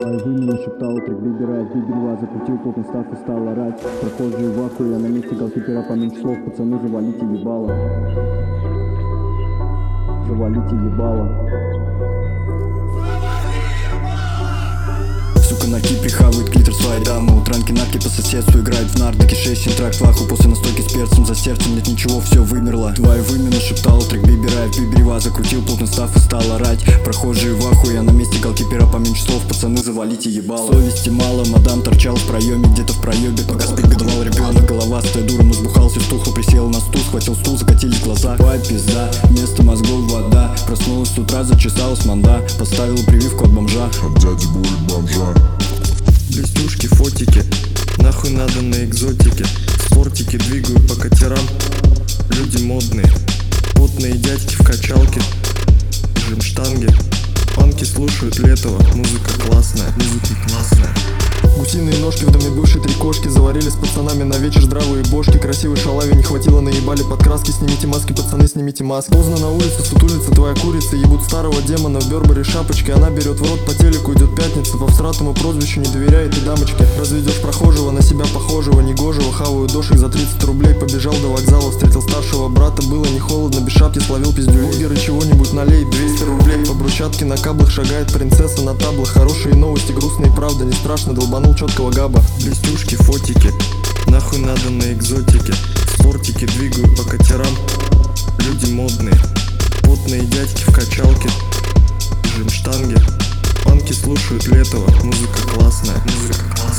Вымя шептал, трек выбирает, выберила, закрутил плотный став и стал орать. Прохожие в ахуе, на месте голкипера поменьше слов, пацаны, завалите ебало. Завалите ебало. Сука на кипре хавает клитер своей дамы. Утранки нарки по соседству играют в нардыки. 6 трак флаху после настойки с перцем. За сердцем нет ничего, все вымерло. Твое вымя нашептал, трек биберает, биберива, закрутил плотный став и стал орать. Прохожие в ахуе, я на месте голкипера поменьше слов, пацаны, завалите ебало. Совести мало, мадам торчал в проеме, где-то в проебе. Пока спит годовал ребенок, головастая дура, но сбухался в тухло, присел на стул, схватил стул, закатились глаза. Ой, пизда, вместо мозгов вода. Проснулась с утра, зачесалась манда. Поставила прививку от бомжа. От дяди будет бомжа. Блестюшки, фотики, нахуй надо на экзотике. Спортики двигаю по катерам, люди модные. Потные дядьки в качалке, жим штанги. Панки слушают Летова, музыка классная, музыка классная. Гусиные ножки в доме бывшей, 3 кошки. Заварили с пацанами на вечер здравые бошки. Красивой шалаве не хватило, наебали подкраски. Снимите маски, пацаны, снимите маски. Поздно на улице, сутулится твоя курица. Ебут старого демона в Бербере шапочкой. Она берет в рот, по телеку идет пятница. По всратому прозвищу не доверяет и дамочке. Разведешь прохожего, на себя похожего, негожего. Хаваю дошек за 30 рублей. Побежал до вокзала, встретил старшего брата. Было не холодно, без шапки словил пиздюлей. Бургеры чего-нибудь налей, 200 рублей. По брусчатке на каблах шагает принцесса на таблах. Хорошие новости, грустные правда, не страшно, долбанул четкого габа. Блестюшки, фотики, нахуй надо на экзотике. Спортики двигаю по катерам, люди модные. Потные дядьки в качалке, жим штанги. Панки слушают Летова, музыка классная, музыка классная.